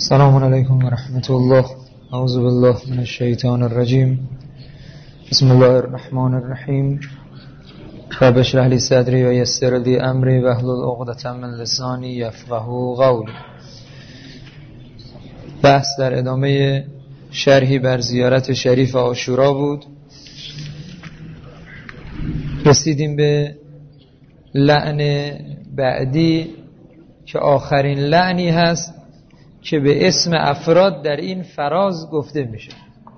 السلام علیکم و رحمت الله. اعوذ بالله من الشیطان الرجیم. بسم الله الرحمن الرحیم. رب اشرح لی صدری و یسر لی امری واحلل عقدة من لسانی یفقهوا قولی. بحث در ادامه شرحی بر زیارت شریف عاشورا بود. رسیدیم به لعن بعدی که آخرین لعنی هست که به اسم افراد در این فراز گفته میشه.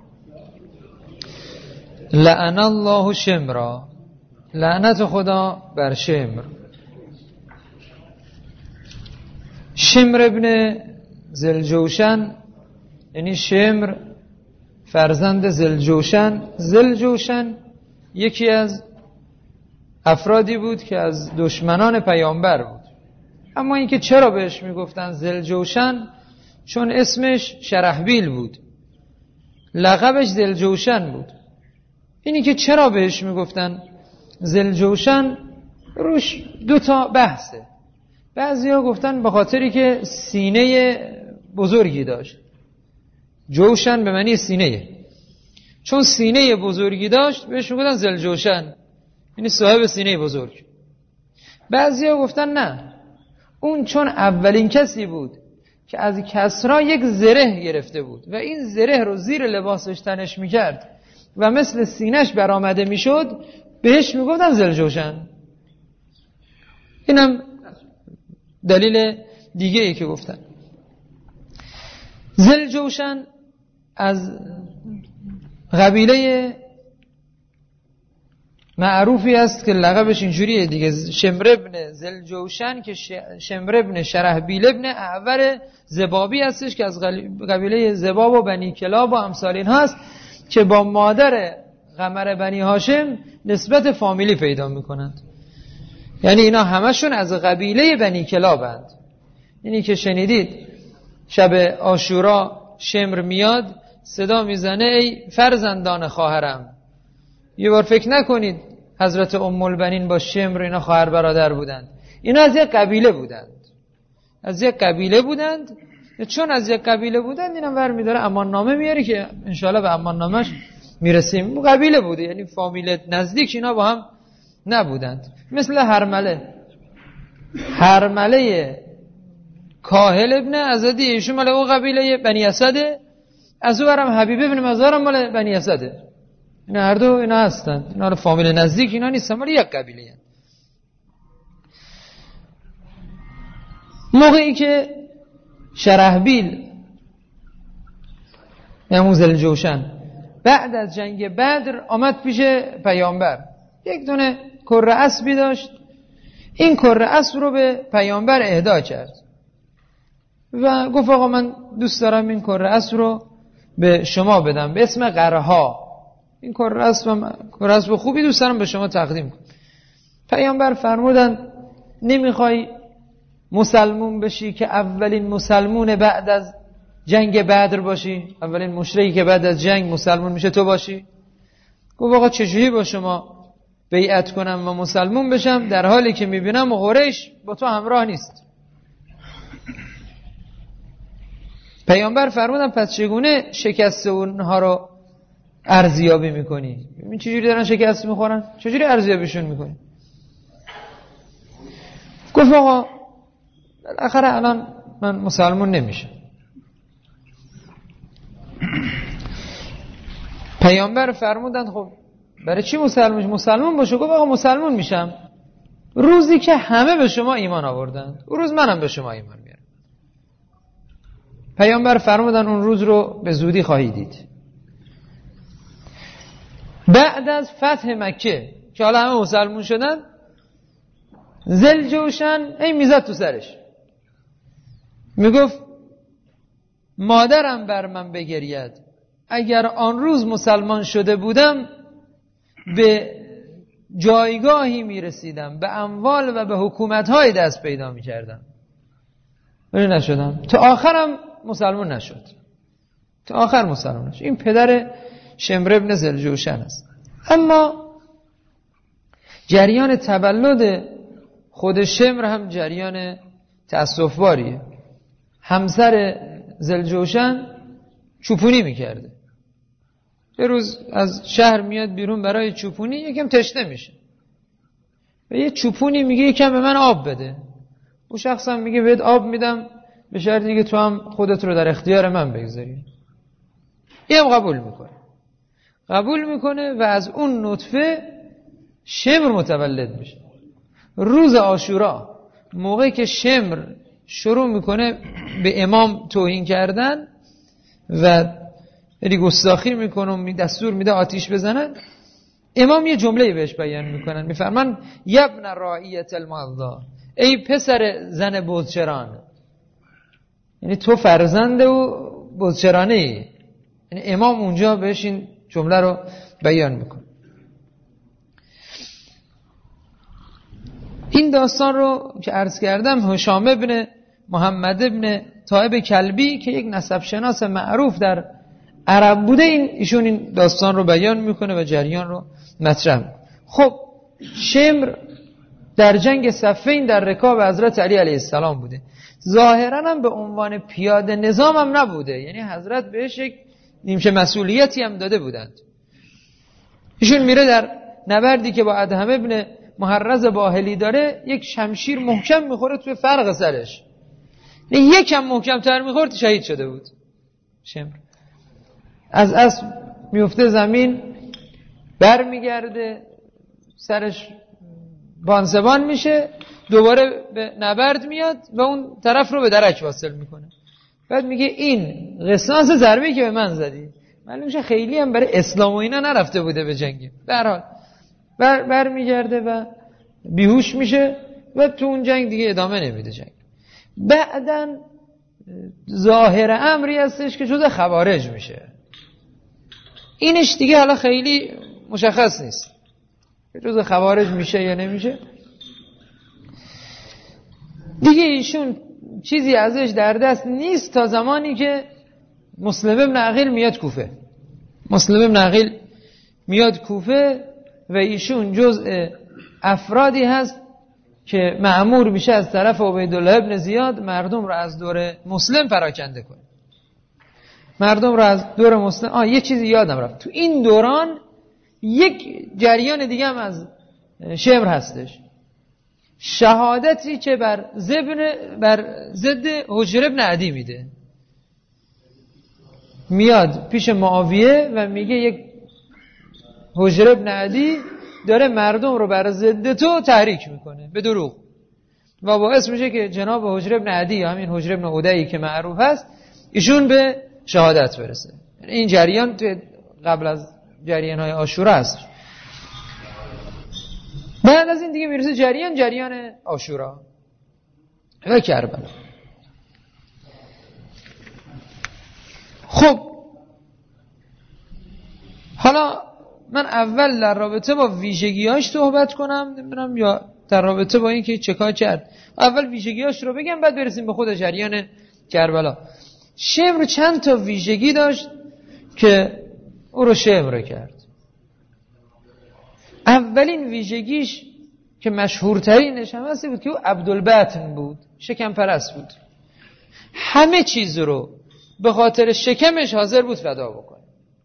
لعن الله شمرا، لعنت خدا بر شمر. شمر ابن ذوالجوشن، یعنی شمر فرزند ذوالجوشن. ذوالجوشن یکی از افرادی بود که از دشمنان پیامبر بود. اما اینکه چرا بهش میگفتن ذوالجوشن، چون اسمش شرحبیل بود، لقبش ذوالجوشن بود. اینی که چرا بهش میگفتن ذوالجوشن، روش دو تا بحثه. بعضیا گفتن به خاطری که سینه بزرگی داشت. جوشن به معنی سینه، چون سینه بزرگی داشت بهش میگفتن ذوالجوشن، یعنی صاحب سینه بزرگ. بعضیا گفتن نه، اون چون اولین کسی بود که از کسرا یک زره گرفته بود و این زره رو زیر لباسش تنش میکرد و مثل سینهش برآمده میشد، بهش میگفتن ذوالجوشن. اینم دلیل دیگه ای که گفتن. ذوالجوشن از قبیله معروفی است که لقبش اینجوریه دیگه، شمر ابن ذوالجوشن، که شمر ابن شرحبیل ابن اعور زبابی هستش که از قبیله زباب و بنی کلاب و امثال این هست که با مادر قمر بنی هاشم نسبت فامیلی پیدا میکنند. یعنی اینا همشون از قبیله بنی کلابند. اینی که شنیدید شب عاشورا شمر میاد صدا میزنه ای فرزندان خواهرم. یه بار فکر نکنید حضرت ام البنین با شمر اینا خواهر برادر بودند. اینا از یک قبیله بودند، از یک قبیله بودند. چون از یک قبیله بودند اینا ور میداره امان نامه میاره که انشاءالله به امان نامش میرسیم. قبیله بوده، یعنی فامیل نزدیک اینا با هم نبودند. مثل هرمله کاهل ابن ازدی، ایشون مال اون قبیله بنی اسده. از اون برم حبیب ابن مزار مال بنی اسده. اینا هر دو اینا هستند، اینا رو فامیل نزدیک اینا نیستن، ولی یک قبیله هستند. موقعی که شرحبیل یعنی ذوالجوشن بعد از جنگ بدر آمد پیش پیامبر، یک دونه کره اسبی داشت. این کره اسب رو به پیامبر اهدا کرد و گفت آقا من دوست دارم این کره اسب رو به شما بدم به اسم قرها. این کره اسب خوبی دوست دارم به شما تقدیم کنم. پیامبر فرمودن نمیخوای مسلمون بشی که اولین مسلمون بعد از جنگ بدر باشی؟ اولین مشرکی که بعد از جنگ مسلمون میشه تو باشی؟ گفت آقا چجوری با شما بیعت کنم و مسلمون بشم در حالی که میبینم قریش با تو همراه نیست؟ پیامبر فرمودن پس چگونه شکست اونها رو ارزیابی میکنی؟ این چجوری دارن شکست میخورن؟ چجوری ارزیابیشون میکنی؟ گفت آقا بالاخره الان من مسلمون نمیشم. پیامبر فرمودن خب برای چی مسلمون باشو؟ گفت آقا مسلمون میشم روزی که همه به شما ایمان آوردن، اون روز منم به شما ایمان میارم. پیامبر فرمودن اون روز رو به زودی خواهی دید. بعد از فتح مکه که حالا همه مسلمون شدن، ذوالجوشن این میزد تو سرش میگفت مادرم بر من بگرید، اگر آن روز مسلمان شده بودم به جایگاهی میرسیدم، به اموال و به حکومت‌های دست پیدا میکردم، ولی نشدم. تا آخرم مسلمان نشد، تا آخر مسلمان نشد. این پدر شمر ابن ذوالجوشن است. اما جریان تولد خود شمر هم جریان تأسف‌باریه. همسر ذوالجوشن چوپونی میکرده. یه روز از شهر میاد بیرون برای چوپونی، یکم تشنه میشه و یه چوپونی میگه یکم به من آب بده. اون شخص هم میگه بهت آب میدم به شرطی که تو هم خودت رو در اختیار من بگذاری. این هم قبول میکنه و از اون نطفه شمر متولد میشه. روز عاشورا موقعی که شمر شروع میکنه به امام توهین کردن و گستاخی میکنه، دستور میده آتیش بزنن، امام یه جمله بهش بیان میکنن، میفرمان یبن راییت المعضا، ای پسر زن بزچران، یعنی تو فرزند و بزچرانه ای. یعنی امام اونجا بهش این جمله رو بیان میکنه. این داستان رو که عرض کردم هشام ابن محمد ابن طائب کلبی که یک نسب شناس معروف در عرب بوده، ایشون این داستان رو بیان میکنه و جریان رو مطرح میکنه. خب شمر در جنگ صفین در رکاب حضرت علی علیه السلام بوده. ظاهرا هم به عنوان پیاده نظام هم نبوده، یعنی حضرت بهش یک نیمچه مسئولیتی هم داده بودند. ایشون میره در نبردی که با ادهم ابن محرز باهلی داره، یک شمشیر محکم میخوره توی فرق سرش، یکم محکم تر میخورد شهید شده بود. شمر از اسب میفته زمین، بر میگرده، سرش بانسبان میشه، دوباره به نبرد میاد و اون طرف رو به درک واصل میکنه. بعد میگه این قصاص ضربه‌ای که به من زدی. معلوم میشه خیلی هم برای اسلام و اینا نرفته بوده به جنگ. به هر حال بر میگرده و بیهوش میشه و تو اون جنگ دیگه ادامه نمیده جنگ. بعدن ظاهر امری هستش که جزء خوارج میشه. اینش دیگه حالا خیلی مشخص نیست جزء خوارج میشه یا نمیشه. دیگه ایشون چیزی ازش در دست نیست تا زمانی که مسلم ابن عقیل میاد کوفه. مسلم ابن عقیل میاد کوفه و ایشون جزء افرادی هست که مأمور میشه از طرف عبیدالله ابن زیاد مردم رو از دور مسلم پراکنده کنه. مردم رو از دور مسلم. یه چیزی یادم رفت، تو این دوران یک جریان دیگه هم از شمر هستش، شهادتی که بر ضد حجر ابن عدی میده. میاد پیش معاویه و میگه یک حجر ابن عدی داره مردم رو بر ضد تو تحریک میکنه به دروغ و باعث میشه که جناب حجر ابن عدی یا همین حجر ابن عدی که معروف هست ایشون به شهادت برسه. این جریان قبل از جریان‌های عاشورا هست. بعد از این دیگه میرسه جریان عاشورا و کربلا. خب حالا من اول در رابطه با ویژگی‌هاش صحبت کنم، نمیدونم یا در رابطه با این که چکار کرد. اول ویژگی‌هاش رو بگم بعد برسیم به خود جریان کربلا. شمر چند تا ویژگی داشت که او رو شمر کرد. اولین ویژگیش که مشهورترینش هم هستی بود که او عبدالبطن بود، شکم پرست بود. همه چیز رو به خاطر شکمش حاضر بود فدا بکنه.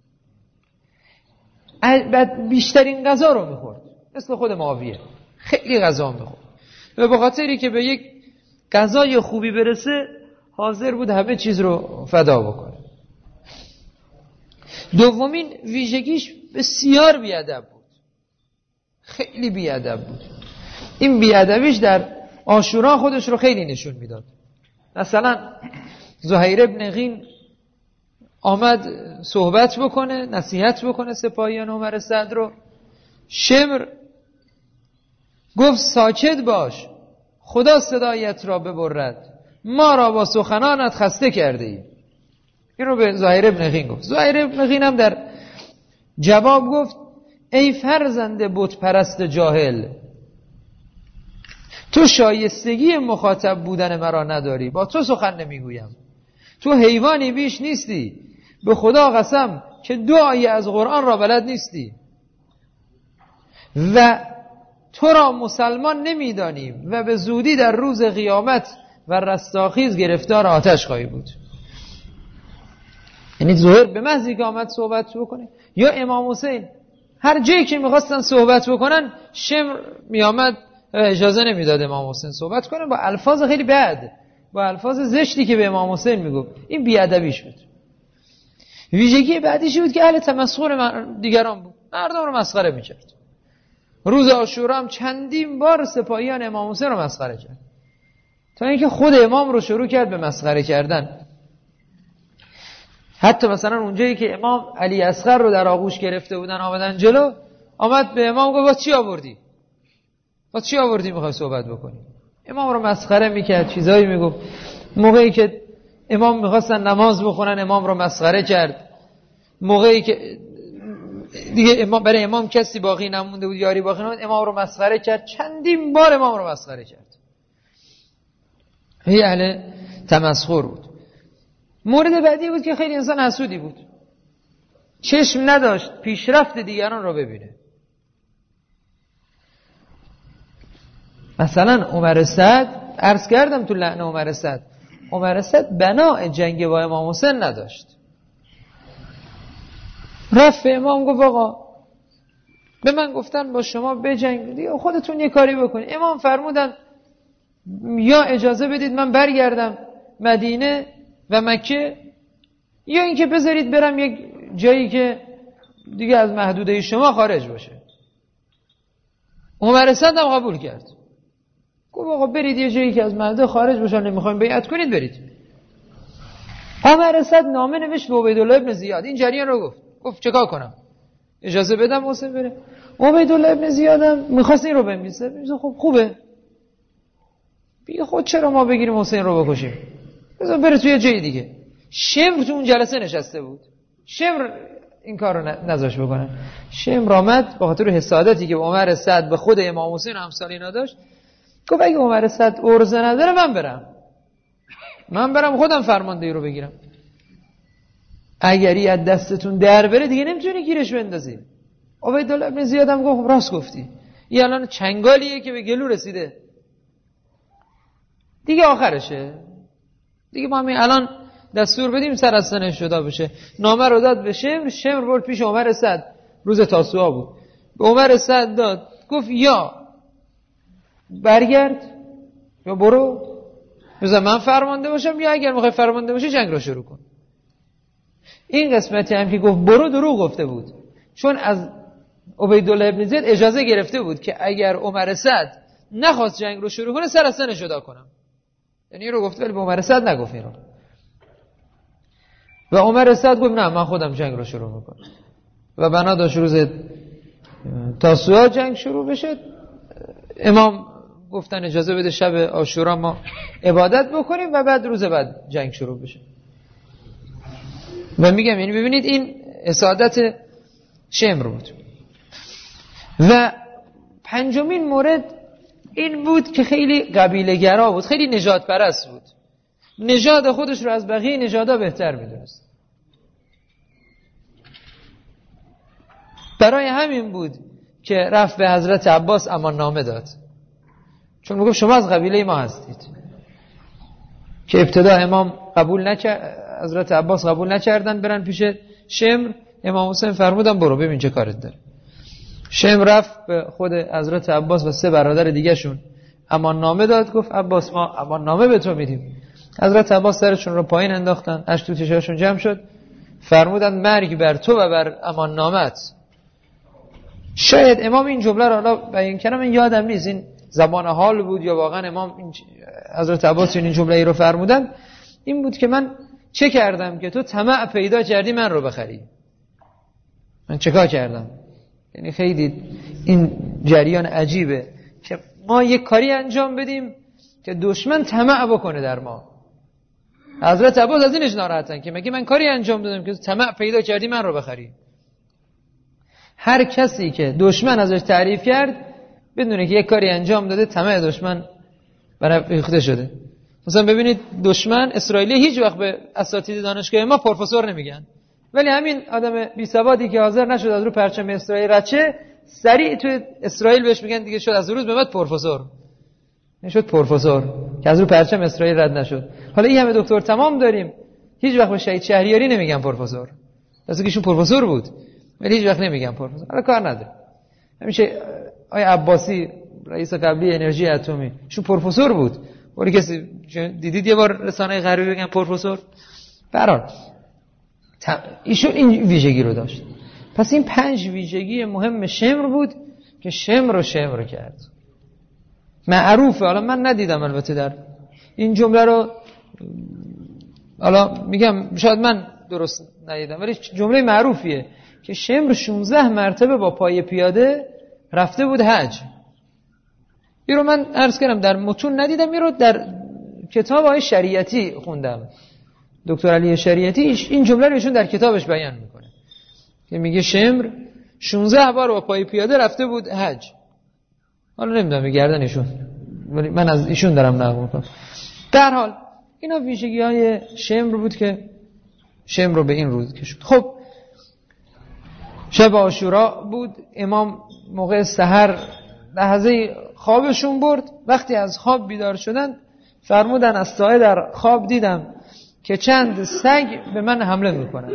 بیشترین غذا رو میخورد، مثل خود معاویه خیلی غذا میخورد و به خاطری که به یک غذای خوبی برسه حاضر بود همه چیز رو فدا بکنه. دومین ویژگیش بسیار بیادب بود، خیلی بیادب بود. این بیادبیش در عاشورا خودش رو خیلی نشون میداد. مثلا زهیر ابن غین آمد صحبت بکنه، نصیحت بکنه سپاهیان عمر سعد رو. شمر گفت ساکت باش، خدا صدایت را ببرد، ما را با سخنانت خسته کرده ای. این رو به زهیر ابن غین گفت. زهیر ابن غین هم در جواب گفت ای فرزند بت پرست جاهل، تو شایستگی مخاطب بودن مرا نداری، با تو سخن نمیگویم، تو حیوانی بیش نیستی، به خدا قسم که 2 آیه از قرآن را بلد نیستی و تو را مسلمان نمیدانیم و به زودی در روز قیامت و رستاخیز گرفتار آتش خواهی بود. یعنی ظهر به محضی که آمد صحبت بکنه. یا امام حسین هر جایی که میخواستن صحبت بکنن شمر میامد اجازه نمیداد امام حسین صحبت کنه، با الفاظ خیلی بد، با الفاظ زشتی که به امام حسین میگفت. این بیادبیش بود. ویژگی بعدیش بود که اهل تمسخر دیگران بود، مردم رو مسخره میکرد. روز عاشورا هم چندین بار سپاهیان امام حسین رو مسخره کرد، تا اینکه خود امام رو شروع کرد به مسخره کردن. حتی مثلا اونجایی که امام علی اصغر رو در آغوش گرفته بودن آمدن جلو، آمد به امام گفت واسه چی آوردی میخوای صحبت بکنی؟ امام رو مسخره میکرد، چیزایی میگفت. موقعی که امام میخواستن نماز بخونن امام رو مسخره کرد. موقعی که دیگه برای امام کسی باقی نمونده بود، یاری باقی نمونده، امام رو مسخره کرد. چندین بار امام رو مسخره کرد. هی اهل تمسخر بود. مورد بعدی بود که خیلی انسان حسودی بود، چشم نداشت پیشرفت دیگران رو ببینه. مثلا عمر سعد، عرض کردم تو لعن عمر سعد بناء جنگ با امام حسین نداشت. رفت امام گفت آقا به من گفتن با شما بجنگ، دیگه خودتون یه کاری بکنید. امام فرمودن یا اجازه بدید من برگردم مدینه و مکه، یا اینکه بذارید برم یک جایی که دیگه از محدوده شما خارج باشه. عمر سعد هم قبول کرد، گفت آقا برید یه جایی که از محدوده خارج باشه، نمیخوایم بیعت کنید برید. عمر سعد نامه نوشت به عبیدالله ابن زیاد، این جریان رو گفت چیکار کنم؟ اجازه بدم حسین بره؟ عبیدالله ابن زیادم میخواست این رو بنویسه. خب خوبه، بگه خود چرا ما بگیریم حسین رو بکشیم، بذار بره توی جای دیگه. شمر تو اون جلسه نشسته بود، شمر این کار رو نذاش بکنه. شمر آمد با خاطر حسادتی که عمر سعد به خود امام حسین همسال اینا داشت، گفت اگه عمر سعد ارزه نداره من برم خودم فرماندهی رو بگیرم. اگری از دستتون در بره دیگه نمیتونی گیرش بندازی. عبیدالله ابن زیاد هم گفت راست گفتی، این الان چنگالیه که به گلو رسیده، دیگه آخرشه، دیگه ما همین الان دستور بدیم سر از سنش جدا بشه. نامه رو داد به شمر برد پیش عمر سعد، روز تاسوعا بود، به عمر سعد داد، گفت یا برگرد یا برو، بذار من فرمانده باشم، یا اگر میخوای فرمانده باشی جنگ رو شروع کن. این قسمتی هم که گفت برو دروغ گفته بود، چون از عبیدالله ابن زیاد اجازه گرفته بود که اگر عمر سعد نخواست جنگ رو شروع کنه سر از سنش جدا کنم. یعنی این رو گفت ولی به عمر سعد نگفت این رو. و عمر سعد گفت نه من خودم جنگ رو شروع میکنم. و بنا داشت روز تاسوعا جنگ شروع بشه. امام گفتن اجازه بده شب عاشورا ما عبادت بکنیم و بعد روز بعد جنگ شروع بشه. و میگم یعنی ببینید این حسادت شمر بود. و پنجمین مورد این بود که خیلی قبیله گرا بود، خیلی نژاد پرست بود، نژاد خودش رو از بقیه نژادها بهتر میدونست. برای همین بود که رفت به حضرت عباس امان نامه داد، چون میگفت شما از قبیله ما هستید. که ابتدا امام قبول نکرد، حضرت عباس قبول نکردن برن پیش شمر. امام حسین فرمودن برو ببین چه کارت داره. شمر رفت به خود حضرت عباس و 3 برادر دیگه شون امان نامه داد، گفت عباس ما امان نامه به تو میدیم. حضرت عباس سرشون رو پایین انداختن، اشک تو چشاشون جمع شد، فرمودن مرگ بر تو و بر امان نامت. شاید امام این جمله رو حالا بیان کردم، من یادم نیست این زمان حال بود یا واقعا امام این حضرت عباس این جمله ای رو فرمودن. این بود که من چه کردم که تو طمع پیدا کردی من رو بخری؟ من چه کار کردم؟ یعنی خیلی این جریان عجیبه که ما یک کاری انجام بدیم که دشمن طمع بکنه در ما. حضرت عباس از اینش ناراحتن که مگه من کاری انجام دادم که طمع پیدا کردی من رو بخری؟ هر کسی که دشمن ازش تعریف کرد بدونه که یک کاری انجام داده، طمع دشمن برافروخته شده. مثلا ببینید دشمن اسرائیلی هیچ وقت به اساتید دانشگاه ما پروفسور نمیگن، ولی همین آدم بی سوادی که حاضر نشد از رو پرچم اسرائیل رد شه، سریع تو اسرائیل بهش میگن دیگه شد از روز به بعد پروفسور. نشد پروفسور که از رو پرچم اسرائیل رد نشد. حالا این همه دکتر تمام داریم، هیچ وقت به شهید شهریاری نمیگن پروفسور، واسه که ایشون پروفسور بود، ولی هیچ وقت نمیگن پروفسور. حالا کار نداره. همیشه آقای عباسی رئیس قبلی انرژی اتمی ایشون پروفسور بود، ولی کسی دیدید یه بار رسانه غربی بگن پروفسور؟ برحال ایشون این ویژگی رو داشت. پس این 5 ویژگی مهم شمر بود که شمر رو شمر کرد. معروفه، حالا من ندیدم البته در این جمله رو، حالا میگم شاید من درست ندیدم، ولی جمله معروفیه که شمر 16 مرتبه با پای پیاده رفته بود حج. این رو من عرض کردم در متون ندیدم، این رو در کتاب آقای شریعتی خوندم. دکتر علی شریعتی این جمله رو ایشون در کتابش بیان میکنه که میگه شمر 16 بار با پای پیاده رفته بود حج. حالا نمیدونم گردن ایشون، ولی من از ایشون دارم نقل میکنم. در حال اینا ویژگی های شمر بود که شمر رو به این روز کشید. خب شب عاشورا بود، امام موقع سحر لحظه خوابشون برد. وقتی از خواب بیدار شدن فرمودن از سایه در خواب دیدم که چند سگ به من حمله میکنند.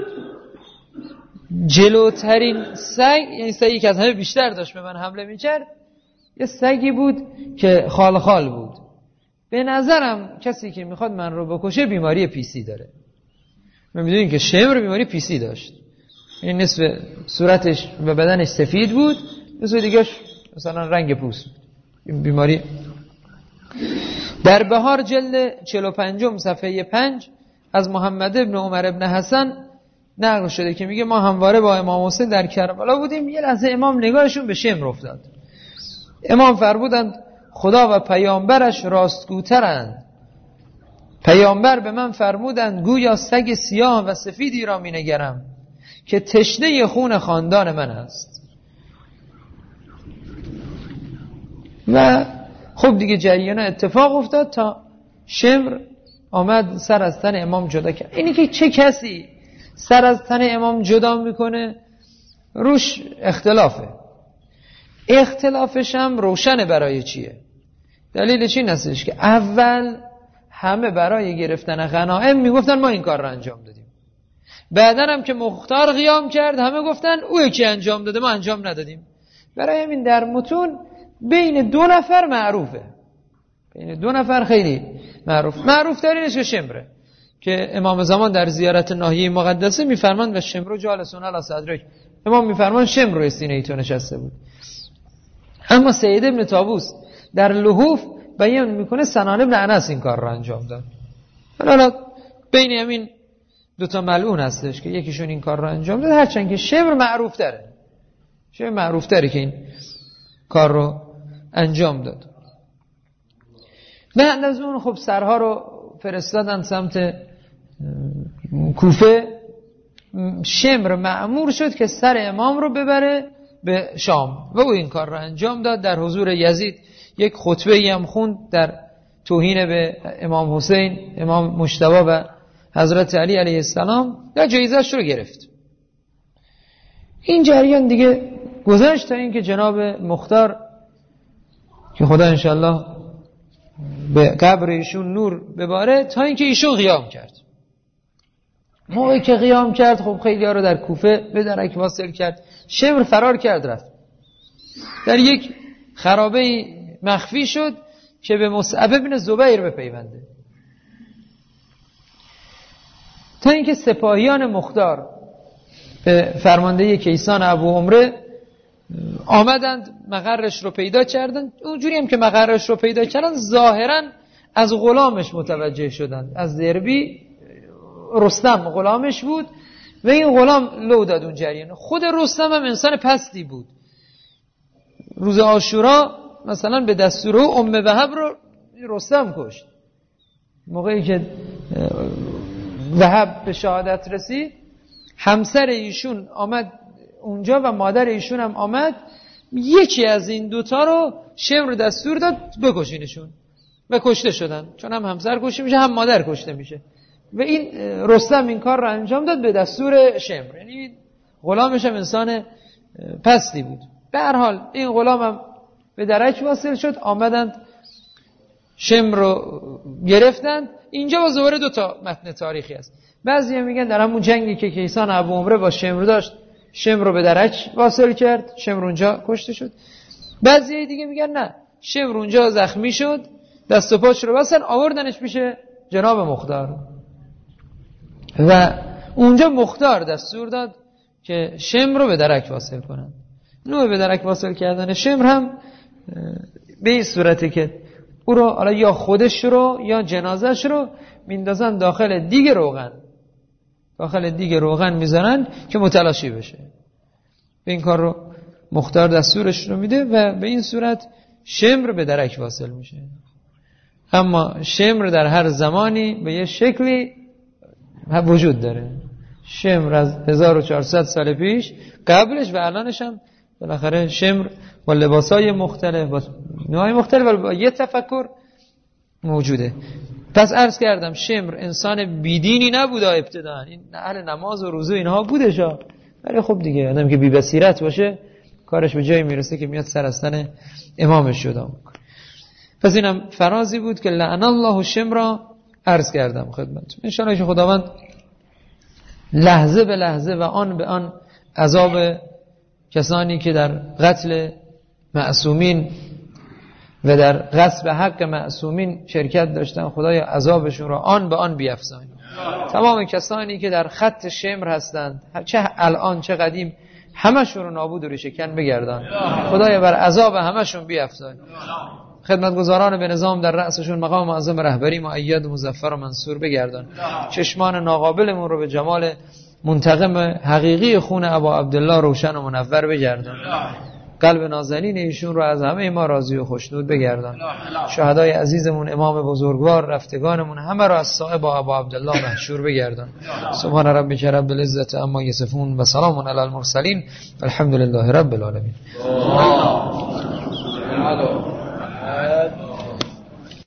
جلوترین سگ، یعنی سگی که از همه بیشتر داشت به من حمله میکرد، یه سگی بود که خال بود. به نظرم کسی که میخواد من رو بکشه بیماری پیسی داره. من میدونیم که شمر بیماری پیسی داشت، این نصف صورتش و بدنش سفید بود، نصف دیگهش مثلا رنگ پوست. این بیماری در بهار جلد 45 صفحه 5 از محمد ابن عمر ابن حسن نقل شده که میگه ما همواره با امام حسین در کربلا بودیم. یه لحظه امام نگاهشون به شمر افتاد. امام فرمودند خدا و پیامبرش راستگوترند. پیامبر به من فرمودند گویا سگ سیاه و سفیدی را مینگرم که تشنه خون خاندان من است. و خب دیگه جریان اتفاق افتاد تا شمر آمد سر از تن امام جدا کرد. اینی که چه کسی سر از تن امام جدا میکنه روش اختلافه. اختلافش هم روشنه برای چیه. دلیلش این هستش که اول همه برای گرفتن غنایم میگفتن ما این کار رو انجام دادیم، بعدن هم که مختار قیام کرد همه گفتن او یکی انجام داده ما انجام ندادیم. برای همین در متون بین 2 نفر معروفه، بین 2 نفر خیلی معروف ترینش که شمره که امام زمان در زیارت ناحیه مقدسه میفرمان و شمر جالسون علی صدرک، امام میفرمان شمر روی سینه تو نشسته بود. اما سید ابن طاووس در لحوف بیان میکنه سنان ابن انس این کار رو انجام داد. حالا بین همین 2 ملعون هستش که یکیشون این کار رو انجام داد، هرچند که شمر معروف تره، شمر معروف تره که این کار رو انجام داد. بعد از اون خب سرها رو فرستادن سمت کوفه. شمر مأمور شد که سر امام رو ببره به شام و او این کار رو انجام داد. در حضور یزید یک خطبه هم خوند در توهین به امام حسین، امام مجتبی و حضرت علی علیه السلام، در جایزش رو گرفت. این جریان دیگه گذشت تا اینکه جناب مختار که خدا انشالله به قبر ایشون نور بباره، تا اینکه ایشون قیام کرد. موقعی که قیام کرد خب خیلی ها رو در کوفه به درک واصل کرد. شمر فرار کرد رفت در یک خرابه مخفی شد که به مصعب بن زبیر بپیونده، تا اینکه سپاهیان مختار به فرماندهی کیسان ابو عمره آمدند مقرش رو پیدا کردند. اونجوری هم که مقرش رو پیدا کردند ظاهرا از غلامش متوجه شدند. از دربی رستم غلامش بود و این غلام لو داد اون جریان. خود رستم هم انسان پستی بود. روز عاشورا مثلا به دستور ام وهب رو رستم کشت. موقعی که وهب به شهادت رسید همسر ایشون آمد اونجا و مادر ایشون هم آمد. یکی از این 2 رو شمر دستور داد بکشینشون و کشته شدن، چون هم همسر کشته میشه هم مادر کشته میشه. و این رستم این کار رو انجام داد به دستور شمر، یعنی غلامش هم انسان پستی بود. به هر حال این غلام هم به درک واصل شد، آمدند شمر رو گرفتند. اینجا با دوباره 2 متن تاریخی است. بعضی میگن در همون جنگی که کیسان ابو عمره با شمر داشت، شمر رو به درک واصل کرد، شمر اونجا کشته شد. بعضی دیگه میگن نه، شمر اونجا زخمی شد، دست و پاش رو بستن آوردنش پیش جناب مختار و اونجا مختار دستور داد که شمر رو به درک واصل کنن. نوع به درک واصل کردن شمر هم به این صورته که او رو حالا یا خودش رو یا جنازش رو میندازن داخل دیگ روغن میذارن که متلاشی بشه. به این کار رو مختار دستورش رو میده و به این صورت شمر به درک واصل میشه. اما شمر در هر زمانی به یه شکلی وجود داره. شمر از 1400 سال پیش قبلش و الانش هم بالاخره شمر با لباسای مختلف با نوعای مختلف ولی با یه تفکر موجوده. پس عرض کردم شمر انسان بیدینی نبوده ابتدا، این اهل نماز و روزه اینها بودش، ولی خب دیگه آدم که بی بصیرت باشه کارش به جایی میرسه که میاد سر اصلن امامش شده. پس اینم فرازی بود که لعن الله شمر عرض کردم خدمتتون. ان شاء الله که خداوند لحظه به لحظه و آن به آن عذاب کسانی که در قتل معصومین و در غصب حق معصومین شرکت داشتن خدای عذابشون رو آن به آن بیفزاین. تمام کسانی که در خط شمر هستند چه الان چه قدیم همشون رو نابود و ریشه‌کن بگردان. خدای بر عذاب همشون بیفزاین. خدمتگزاران به نظام در رأسشون مقام معظم رهبری مؤید و مظفر و منصور بگردان. چشمان ناقابلمون رو به جمال منتقم حقیقی خون ابا عبدالله روشن و منور بگردان. قلب نازنین ایشون رو از همه ما راضی و خوشنود بگردان. شهدای عزیزمون امام بزرگوار رفتگانمون همه رو از صاحب ابا عبدالله محشور بگردان. سبحان ربک رب العزة عما یصفون و سلام علی المرسلین الحمد لله رب العالمین.